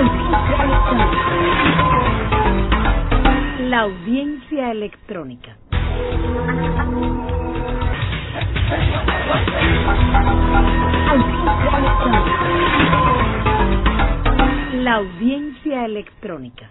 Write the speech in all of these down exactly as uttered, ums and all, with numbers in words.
La audiencia electrónica. La audiencia electrónica.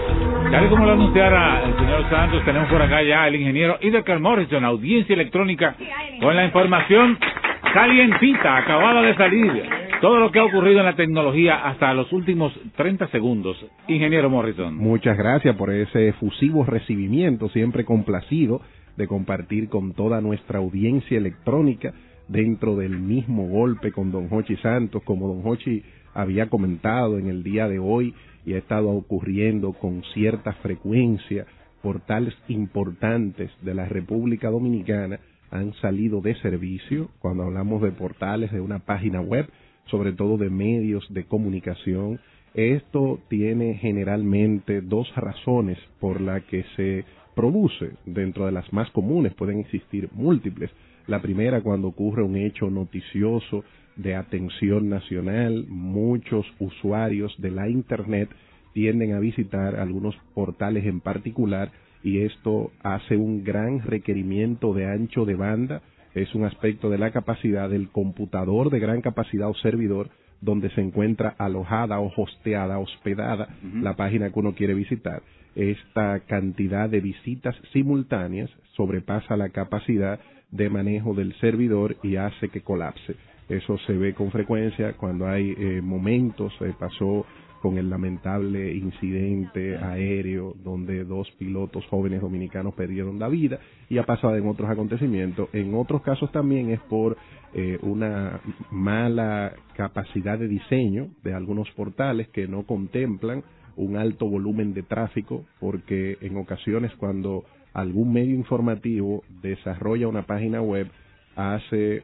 Tal como lo anunciara el señor Santos, tenemos por acá ya el ingeniero Ideker Morrison, audiencia electrónica, con la información calientita, acabada de salir. Todo lo que ha ocurrido en la tecnología hasta los últimos treinta segundos. Ingeniero Morrison. Muchas gracias por ese efusivo recibimiento, siempre complacido de compartir con toda nuestra audiencia electrónica dentro del mismo golpe con don Jochi Santos, como don Jochi había comentado en el día de hoy y ha estado ocurriendo con cierta frecuencia. Portales importantes de la República Dominicana han salido de servicio. Cuando hablamos de portales de una página web, sobre todo de medios de comunicación, esto tiene generalmente dos razones por las que se produce. Dentro de las más comunes pueden existir múltiples. La primera, cuando ocurre un hecho noticioso de atención nacional, muchos usuarios de la Internet tienden a visitar algunos portales en particular y esto hace un gran requerimiento de ancho de banda. Es un aspecto de la capacidad del computador de gran capacidad o servidor donde se encuentra alojada o hosteada, hospedada uh-huh. la página que uno quiere visitar. Esta cantidad de visitas simultáneas sobrepasa la capacidad de manejo del servidor y hace que colapse. Eso se ve con frecuencia cuando hay eh, momentos, eh, pasó con el lamentable incidente aéreo donde dos pilotos jóvenes dominicanos perdieron la vida y ha pasado en otros acontecimientos. En otros casos también es por eh, una mala capacidad de diseño de algunos portales que no contemplan un alto volumen de tráfico, porque en ocasiones cuando algún medio informativo desarrolla una página web, hace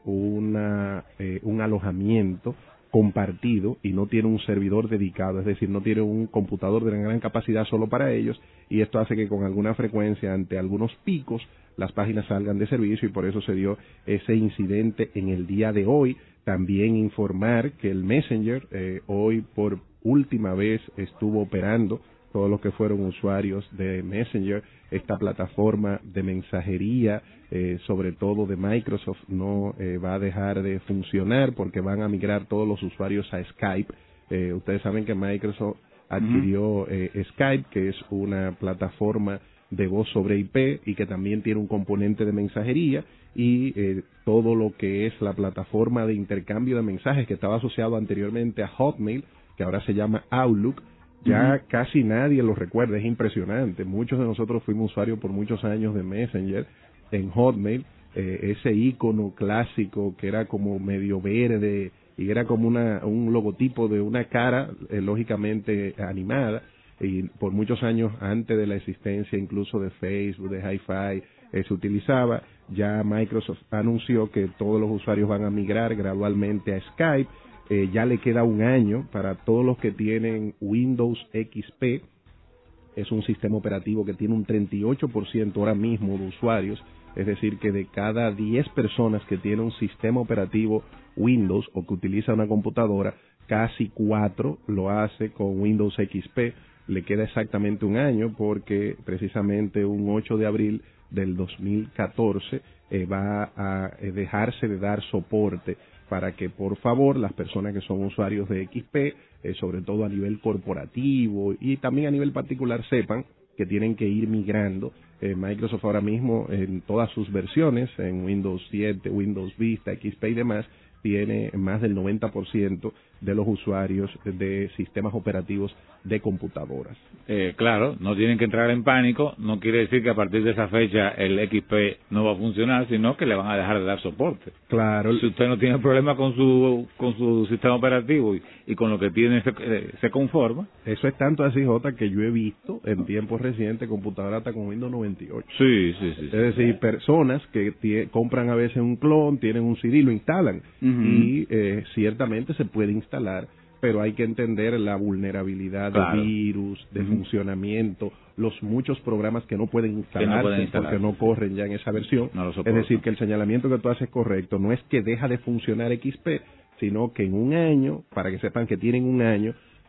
una eh, un alojamiento compartido y no tiene un servidor dedicado, es decir, no tiene un computador de gran capacidad solo para ellos, y esto hace que con alguna frecuencia, ante algunos picos, las páginas salgan de servicio, y por eso se dio ese incidente en el día de hoy. También informar que el Messenger eh, hoy por última vez estuvo operando. Todos los que fueron usuarios de Messenger, esta plataforma de mensajería, eh, sobre todo de Microsoft, no eh, va a dejar de funcionar porque van a migrar todos los usuarios a Skype. Eh, ustedes saben que Microsoft adquirió eh, Skype, que es una plataforma de voz sobre I P y que también tiene un componente de mensajería, y eh, todo lo que es la plataforma de intercambio de mensajes que estaba asociado anteriormente a Hotmail, que ahora se llama Outlook, ya uh-huh. casi nadie lo recuerda. Es impresionante. Muchos de nosotros fuimos usuarios por muchos años de Messenger en Hotmail, eh, ese icono clásico que era como medio verde y era como una un logotipo de una cara eh, lógicamente animada, y por muchos años antes de la existencia incluso de Facebook, de Hi-Fi, eh, se utilizaba. Ya Microsoft anunció que todos los usuarios van a migrar gradualmente a Skype. Eh, ya le queda un año para todos los que tienen Windows X P. Es un sistema operativo que tiene un treinta y ocho por ciento ahora mismo de usuarios, es decir, que de cada diez personas que tienen un sistema operativo Windows o que utiliza una computadora, casi cuatro lo hace con Windows X P. Le queda exactamente un año porque precisamente un ocho de abril del dos mil catorce eh, va a eh, dejarse de dar soporte, para que por favor las personas que son usuarios de X P, eh, sobre todo a nivel corporativo y también a nivel particular, sepan que tienen que ir migrando. Eh, Microsoft ahora mismo en todas sus versiones, en Windows siete, Windows Vista, X P y demás, tiene más del noventa por ciento de los usuarios de sistemas operativos de computadoras. Eh, claro, no tienen que entrar en pánico. No quiere decir que a partir de esa fecha el X P no va a funcionar, sino que le van a dejar de dar soporte. Claro. Si usted no tiene problema con su con su sistema operativo y, y con lo que tiene se, eh, se conforma. Eso es tanto así, Jota, que yo he visto en tiempos recientes computadoras hasta con Windows noventa y ocho. Sí, sí, sí. Es decir, personas que tie, compran a veces un clon, tienen un C D, lo instalan, uh-huh. y eh, ciertamente se puede instalar, pero hay que entender la vulnerabilidad claro. de virus, de uh-huh. funcionamiento, los muchos programas que no pueden instalarse, no pueden instalarse porque no corren ya en esa versión. No es decir, que el señalamiento que tú haces es correcto. No es que deja de funcionar X P, sino que en un año, para que sepan que tienen un año,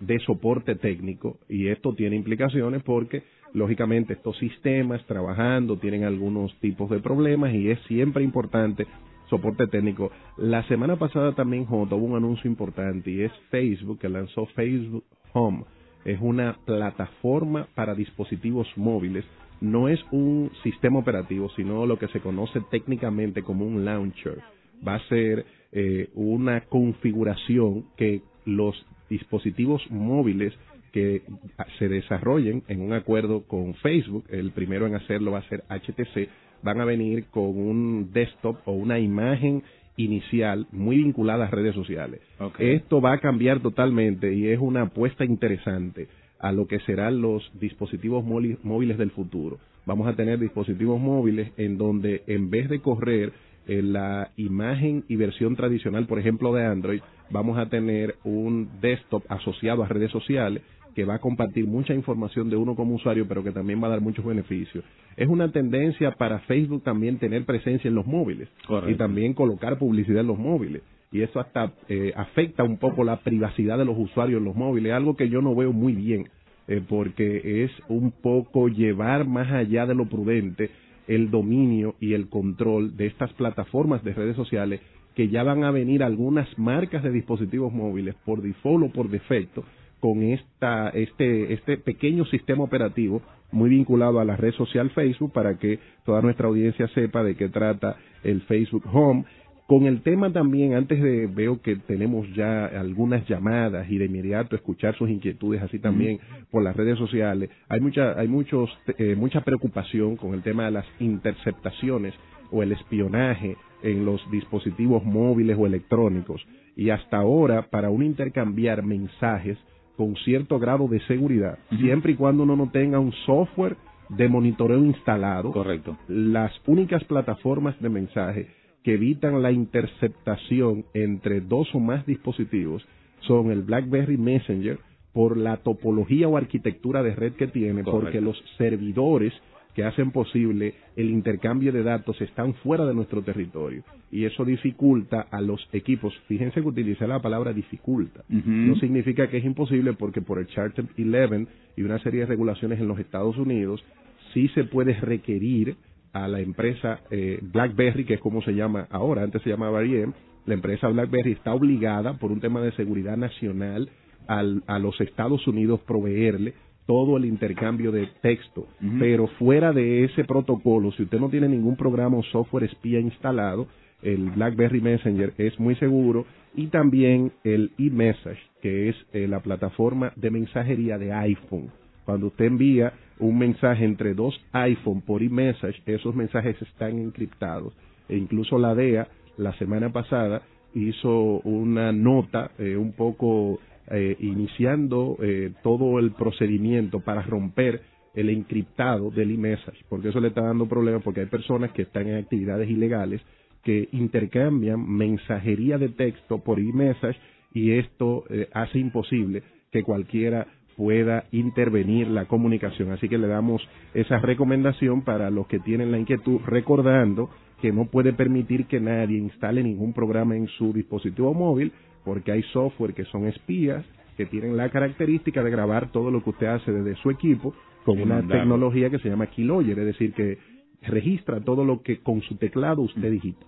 de soporte técnico, y esto tiene implicaciones porque lógicamente estos sistemas trabajando tienen algunos tipos de problemas y es siempre importante soporte técnico. La semana pasada también, Jota, hubo un anuncio importante y es Facebook, que lanzó Facebook Home. Es una plataforma para dispositivos móviles. No es un sistema operativo, sino lo que se conoce técnicamente como un launcher. Va a ser eh, una configuración que los dispositivos móviles que se desarrollen en un acuerdo con Facebook, el primero en hacerlo va a ser H T C, van a venir con un desktop o una imagen inicial muy vinculada a redes sociales. Okay. Esto va a cambiar totalmente y es una apuesta interesante a lo que serán los dispositivos móviles del futuro. Vamos a tener dispositivos móviles en donde en vez de correr eh, la imagen y versión tradicional, por ejemplo, de Android, vamos a tener un desktop asociado a redes sociales que va a compartir mucha información de uno como usuario, pero que también va a dar muchos beneficios. Es una tendencia para Facebook también tener presencia en los móviles. Correcto. Y también colocar publicidad en los móviles. Y eso hasta eh, afecta un poco la privacidad de los usuarios en los móviles, algo que yo no veo muy bien, eh, porque es un poco llevar más allá de lo prudente el dominio y el control de estas plataformas de redes sociales, que ya van a venir algunas marcas de dispositivos móviles por default o por defecto, con esta, este, este pequeño sistema operativo muy vinculado a la red social Facebook, para que toda nuestra audiencia sepa de qué trata el Facebook Home. Con el tema también, antes de, veo que tenemos ya algunas llamadas y de inmediato escuchar sus inquietudes así también mm. por las redes sociales, hay mucha, hay muchos, eh, mucha preocupación con el tema de las interceptaciones o el espionaje en los dispositivos móviles o electrónicos, y hasta ahora para uno intercambiar mensajes con cierto grado de seguridad, uh-huh. siempre y cuando uno no tenga un software de monitoreo instalado. Correcto. Las únicas plataformas de mensaje que evitan la interceptación entre dos o más dispositivos son el BlackBerry Messenger, por la topología o arquitectura de red que tiene. Correcto. Porque los servidores que hacen posible el intercambio de datos están fuera de nuestro territorio, y eso dificulta a los equipos. Fíjense que utilicé la palabra dificulta. Uh-huh. No significa que es imposible, porque por el Charter once y una serie de regulaciones en los Estados Unidos sí se puede requerir a la empresa eh, BlackBerry, que es como se llama ahora, antes se llamaba I B M, la empresa BlackBerry está obligada por un tema de seguridad nacional al, a los Estados Unidos proveerle todo el intercambio de texto, uh-huh. pero fuera de ese protocolo, si usted no tiene ningún programa o software espía instalado, el BlackBerry Messenger es muy seguro, y también el iMessage, que es eh, la plataforma de mensajería de iPhone. Cuando usted envía un mensaje entre dos iPhone por iMessage, esos mensajes están encriptados, e incluso la D E A la semana pasada hizo una nota eh, un poco Eh, iniciando eh, todo el procedimiento para romper el encriptado del iMessage, porque eso le está dando problemas, porque hay personas que están en actividades ilegales que intercambian mensajería de texto por iMessage, y esto eh, hace imposible que cualquiera pueda intervenir la comunicación. Así que le damos esa recomendación para los que tienen la inquietud, recordando que no puede permitir que nadie instale ningún programa en su dispositivo móvil, porque hay software que son espías, que tienen la característica de grabar todo lo que usted hace desde su equipo con una mandarlo. Tecnología que se llama Keylogger, es decir, que registra todo lo que con su teclado usted digita.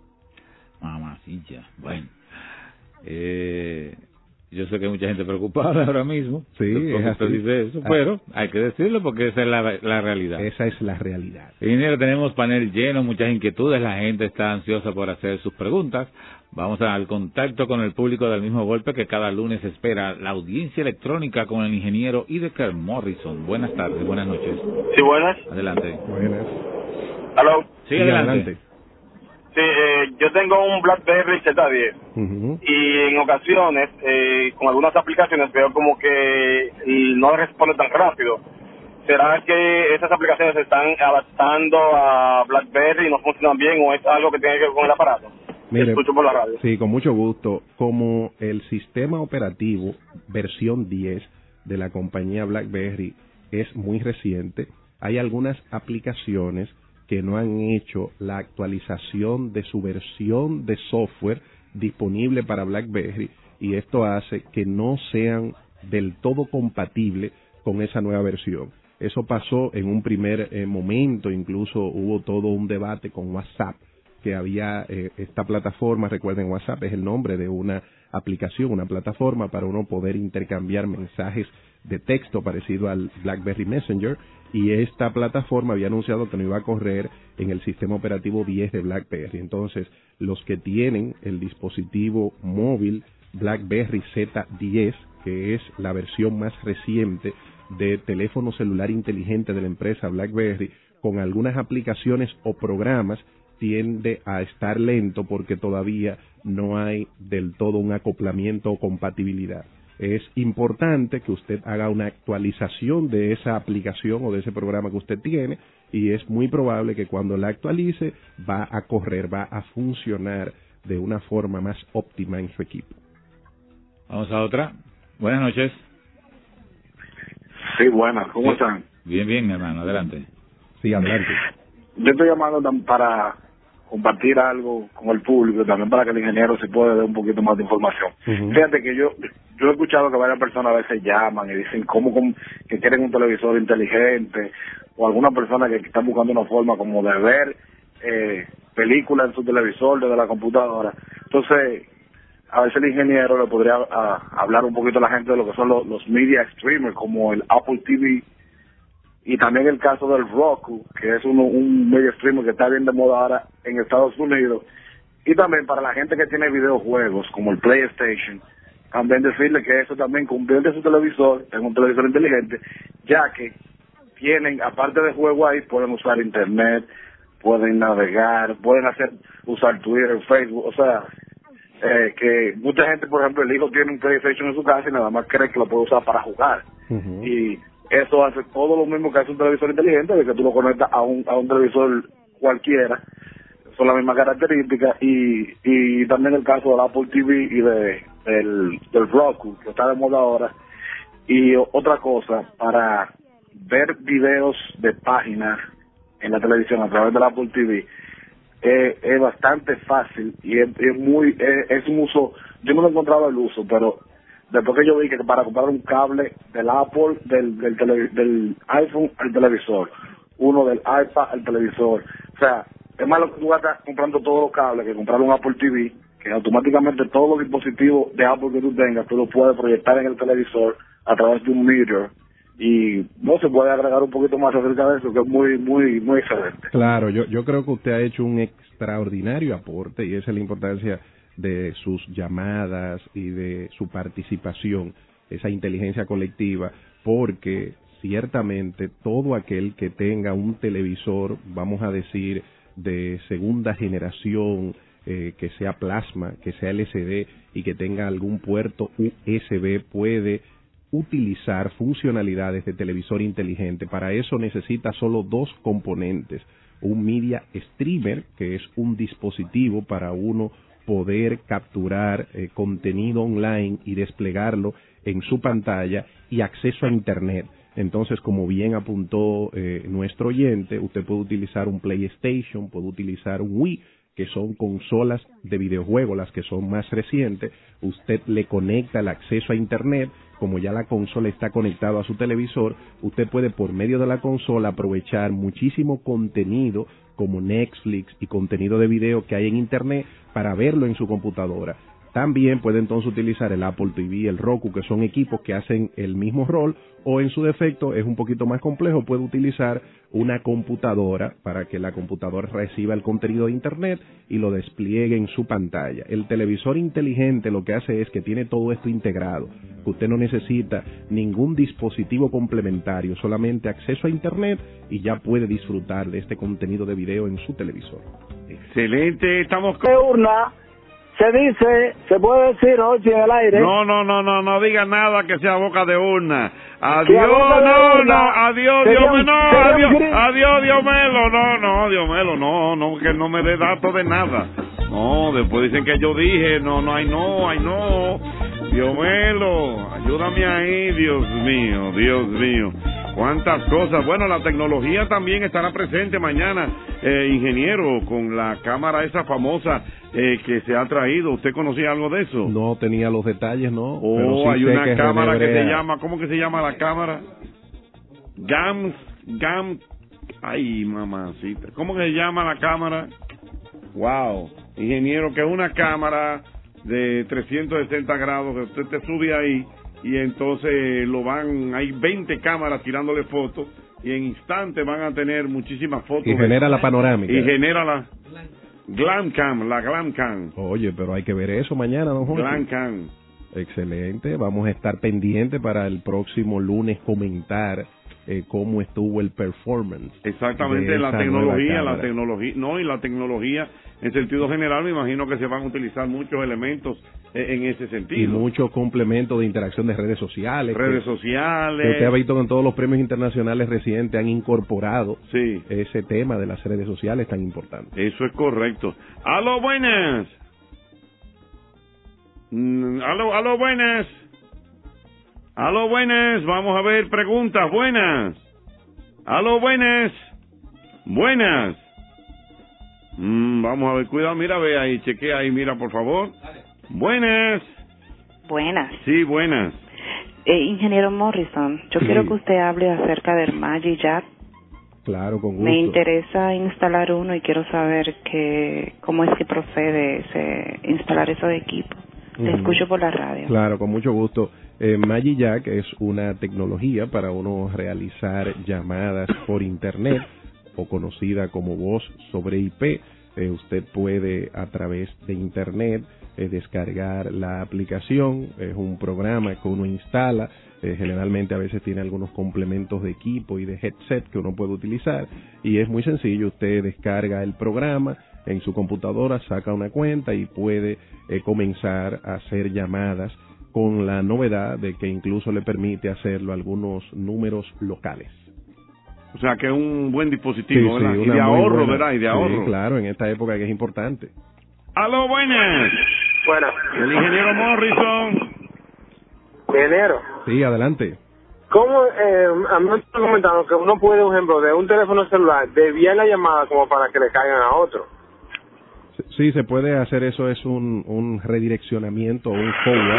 Mamacilla. Bueno, eh, yo sé que hay mucha gente preocupada ahora mismo. Sí, es así. Usted dice eso, ah. pero hay que decirlo porque esa es la, la realidad. Esa es la realidad. Ingeniero, tenemos panel lleno, muchas inquietudes, la gente está ansiosa por hacer sus preguntas. Vamos al contacto con el público del mismo golpe que cada lunes espera, la audiencia electrónica con el ingeniero Ideker Morrison. Buenas tardes, buenas noches. Sí, buenas. Adelante. Buenas. ¿Aló? Sí, sí, adelante. adelante. Sí, eh, yo tengo un BlackBerry Z diez uh-huh. y en ocasiones eh, con algunas aplicaciones veo como que no responde tan rápido. ¿Será que esas aplicaciones se están adaptando a BlackBerry y no funcionan bien, o es algo que tiene que ver con el aparato? Mire, escucho por la radio. Sí, con mucho gusto. Como el sistema operativo versión diez de la compañía BlackBerry es muy reciente, hay algunas aplicaciones que no han hecho la actualización de su versión de software disponible para BlackBerry, y esto hace que no sean del todo compatible con esa nueva versión. Eso pasó en un primer eh, momento, incluso hubo todo un debate con WhatsApp, que había eh, esta plataforma, recuerden, WhatsApp es el nombre de una aplicación, una plataforma para uno poder intercambiar mensajes de texto parecido al BlackBerry Messenger, y esta plataforma había anunciado que no iba a correr en el sistema operativo diez de BlackBerry. Entonces, los que tienen el dispositivo móvil BlackBerry Z diez, que es la versión más reciente de teléfono celular inteligente de la empresa BlackBerry, con algunas aplicaciones o programas tiende a estar lento porque todavía no hay del todo un acoplamiento o compatibilidad. Es importante que usted haga una actualización de esa aplicación o de ese programa que usted tiene, y es muy probable que cuando la actualice va a correr, va a funcionar de una forma más óptima en su equipo. Vamos a otra. Buenas noches. Sí, buenas. ¿Cómo sí. están? Bien, bien, hermano. Adelante. Sí, adelante. Yo estoy llamando para compartir algo con el público, también para que el ingeniero se pueda dar un poquito más de información. Uh-huh. Fíjate que yo yo he escuchado que varias personas a veces llaman y dicen cómo, cómo que quieren un televisor inteligente, o alguna persona que están buscando una forma como de ver eh, películas en su televisor desde la computadora. Entonces, a veces el ingeniero le podría a, hablar un poquito a la gente de lo que son los, los media streamers, como el Apple T V, y también el caso del Roku, que es uno, un media streamer que está bien de moda ahora en Estados Unidos, y también para la gente que tiene videojuegos, como el PlayStation, también decirle que eso también convierte su televisor en un televisor inteligente, ya que tienen, aparte de juego ahí, pueden usar internet, pueden navegar, pueden hacer usar Twitter, Facebook, o sea, eh, que mucha gente, por ejemplo, el hijo tiene un PlayStation en su casa y nada más cree que lo puede usar para jugar. Uh-huh. Y eso hace todo lo mismo que hace un televisor inteligente, de que tú lo conectas a un, a un televisor cualquiera, son las mismas características, y, y también el caso del Apple T V y de, del, del Roku, que está de moda ahora. Y otra cosa, para ver videos de páginas en la televisión a través del Apple T V, eh, es bastante fácil y es, es muy, es, es un uso, yo no lo encontraba el uso, pero después que yo vi que para comprar un cable del Apple, del, del, tele, del iPhone al televisor, uno del iPad al televisor, o sea, es más lo que tú vas a estar comprando todos los cables que comprar un Apple T V, que automáticamente todos los dispositivos de Apple que tú tengas, tú los puedes proyectar en el televisor a través de un mirror, y no se puede agregar un poquito más acerca de eso, que es muy, muy, muy excelente. Claro, yo, yo creo que usted ha hecho un extraordinario aporte, y esa es la importancia de sus llamadas y de su participación, esa inteligencia colectiva, porque ciertamente todo aquel que tenga un televisor, vamos a decir, de segunda generación, eh, que sea plasma, que sea L C D y que tenga algún puerto U S B, puede utilizar funcionalidades de televisor inteligente. Para eso necesita solo dos componentes: un media streamer, que es un dispositivo para uno poder capturar eh, contenido online y desplegarlo en su pantalla, y acceso a internet. Entonces, como bien apuntó eh, nuestro oyente, usted puede utilizar un PlayStation, puede utilizar un Wii, que son consolas de videojuegos, las que son más recientes. Usted le conecta el acceso a internet. Como ya la consola está conectada a su televisor, usted puede, por medio de la consola, aprovechar muchísimo contenido como Netflix y contenido de video que hay en internet para verlo en su computadora. También puede entonces utilizar el Apple T V, el Roku, que son equipos que hacen el mismo rol, o en su defecto es un poquito más complejo, puede utilizar una computadora para que la computadora reciba el contenido de internet y lo despliegue en su pantalla. El televisor inteligente lo que hace es que tiene todo esto integrado, que usted no necesita ningún dispositivo complementario, solamente acceso a internet, y ya puede disfrutar de este contenido de video en su televisor. Excelente, estamos con... Urna. Se dice, se puede decir, Ochi, en el aire. No, no, no, no, no diga nada que sea boca de urna. Adiós, no, no, adiós, Dios mío, no, adiós, adiós, Dios mío, no, no, Dios mío, no, no, que no me dé datos de nada. No, después dicen que yo dije, no, no, ay, no, ay, no. Dios mío, ayúdame ahí, Dios mío, Dios mío. Cuántas cosas. Bueno, la tecnología también estará presente mañana, eh, ingeniero, con la cámara esa famosa eh, que se ha traído. ¿Usted conocía algo de eso? No tenía los detalles, ¿no? Oh, pero sí hay sé una que cámara que Brea... se llama, ¿cómo que se llama la cámara? Gam, Gam, ay, mamacita. ¿Cómo que se llama la cámara? Wow, ingeniero, que es una cámara de trescientos sesenta grados, que usted te sube ahí y entonces lo van, hay veinte cámaras tirándole fotos y en instante van a tener muchísimas fotos. Y genera la panorámica. Y genera la Glam Cam, la Glam Cam. Oye, pero hay que ver eso mañana, don Jorge. Glam Cam. Excelente, vamos a estar pendientes para el próximo lunes comentar eh, cómo estuvo el performance. Exactamente, la tecnología, la tecnología, no, y la tecnología en sentido general, me imagino que se van a utilizar muchos elementos eh, en ese sentido. Y muchos complementos de interacción de redes sociales. Redes que, sociales. Que usted ha visto que en todos los premios internacionales recientes han incorporado sí. ese tema de las redes sociales tan importante. Eso es correcto. ¡Aló, buenas! Mm, ¡Aló, aló, buenas! ¡Aló, buenas! Vamos a ver preguntas, buenas. ¡Aló, buenas! ¡Buenas! Mm, vamos a ver, cuidado, mira, ve ahí, chequea ahí, mira, por favor. Buenas. Buenas. Sí, buenas. Eh, ingeniero Morrison, yo sí. quiero que usted hable acerca del Magijack. Claro, con gusto. Me interesa instalar uno y quiero saber que, cómo es que procede ese, instalar esos equipos. Te uh-huh. escucho por la radio. Claro, con mucho gusto. Eh, Magijack es una tecnología para uno realizar llamadas por internet o conocida como voz sobre I P. Eh, usted puede a través de internet eh, descargar la aplicación. Es un programa que uno instala. Eh, generalmente a veces tiene algunos complementos de equipo y de headset que uno puede utilizar. Y es muy sencillo. Usted descarga el programa en su computadora, saca una cuenta y puede eh, comenzar a hacer llamadas con la novedad de que incluso le permite hacerlo a algunos números locales. O sea, que es un buen dispositivo, sí, ¿verdad? Sí, y de ahorro, buena, ¿verdad? Y de ahorro. Sí, claro, en esta época que es importante. ¡Aló, buenas! Buenas. El ingeniero Morrison. Ingeniero. Sí, adelante. ¿Cómo, eh, a mí me están comentando que uno puede, por ejemplo, de un teléfono celular, desviar la llamada como para que le caigan a otro? Sí, se puede hacer eso, es un, un redireccionamiento, un forward.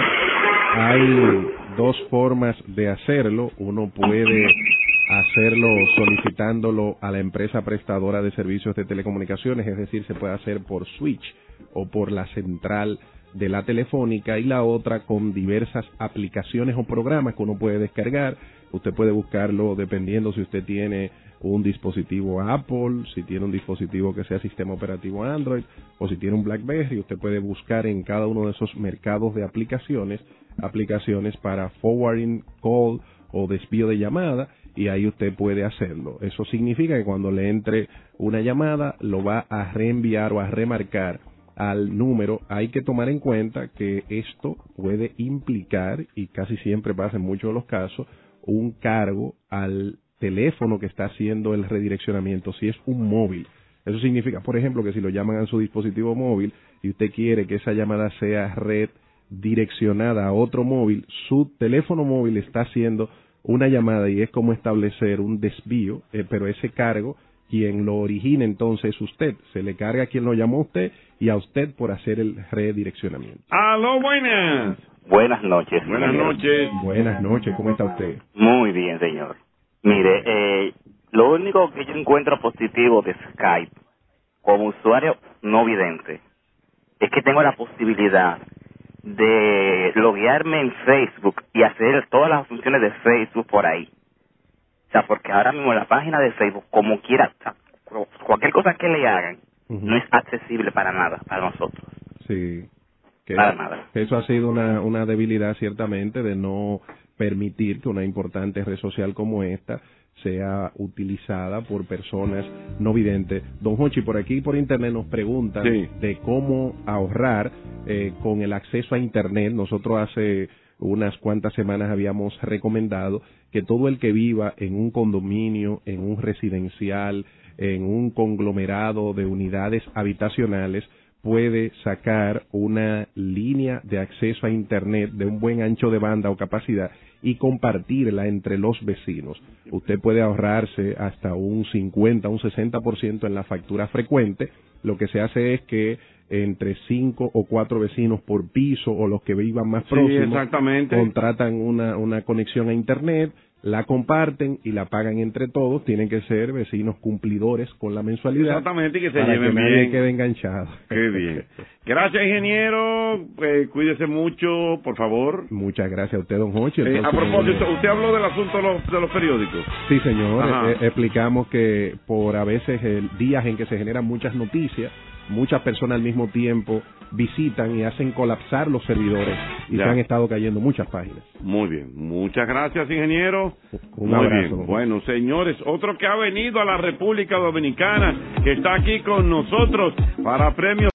Hay dos formas de hacerlo. Uno puede hacerlo solicitándolo a la empresa prestadora de servicios de telecomunicaciones, es decir, se puede hacer por switch o por la central de la telefónica, y la otra con diversas aplicaciones o programas que uno puede descargar. Usted puede buscarlo dependiendo si usted tiene un dispositivo Apple, si tiene un dispositivo que sea sistema operativo Android o si tiene un BlackBerry. Usted puede buscar en cada uno de esos mercados de aplicaciones, aplicaciones para forwarding call o desvío de llamada, y ahí usted puede hacerlo. Eso significa que cuando le entre una llamada lo va a reenviar o a remarcar al número. Hay que tomar en cuenta que esto puede implicar, y casi siempre pasa en muchos de los casos, un cargo al teléfono que está haciendo el redireccionamiento, si es un móvil. Eso significa, por ejemplo, que si lo llaman a su dispositivo móvil y usted quiere que esa llamada sea redireccionada a otro móvil, su teléfono móvil está haciendo una llamada y es como establecer un desvío, eh, pero ese cargo, quien lo origina entonces es usted. Se le carga a quien lo llamó a usted y a usted por hacer el redireccionamiento. ¡Aló, buenas! Buenas noches. Buenas señor. noches. Buenas noches, ¿cómo está usted? Muy bien, señor. Mire, eh, lo único que yo encuentro positivo de Skype como usuario no vidente es que tengo la posibilidad de loguearme en Facebook y hacer todas las funciones de Facebook por ahí. O sea, porque ahora mismo la página de Facebook, como quiera, o sea, cualquier cosa que le hagan, uh-huh. no es accesible para nada, para nosotros. Sí. Que para nada. Eso ha sido una, una debilidad, ciertamente, de no permitir que una importante red social como esta sea utilizada por personas no videntes. Don Jochi, por aquí por internet nos preguntan sí. de cómo ahorrar eh, con el acceso a internet. Nosotros hace unas cuantas semanas habíamos recomendado que todo el que viva en un condominio, en un residencial, en un conglomerado de unidades habitacionales, puede sacar una línea de acceso a Internet de un buen ancho de banda o capacidad y compartirla entre los vecinos. Usted puede ahorrarse hasta un cincuenta, un sesenta por ciento en la factura frecuente. Lo que se hace es que entre cinco o cuatro vecinos por piso o los que vivan más próximos, sí, exactamente, contratan una, una conexión a Internet, la comparten y la pagan entre todos. Tienen que ser vecinos cumplidores con la mensualidad. Exactamente, y que se para lleven que nadie bien. quede enganchado. Qué bien. Gracias, ingeniero. Eh, cuídese mucho, por favor. Muchas gracias a usted, don Jochi. Eh, a propósito, usted habló del asunto de los, de los periódicos. Sí, señor. Eh, explicamos que por a veces el, días en que se generan muchas noticias, muchas personas al mismo tiempo visitan y hacen colapsar los servidores y ya. se han estado cayendo muchas páginas. Muy bien, muchas gracias, ingeniero. Un Muy abrazo. bien. Bueno, señores, otro que ha venido a la República Dominicana, que está aquí con nosotros para premios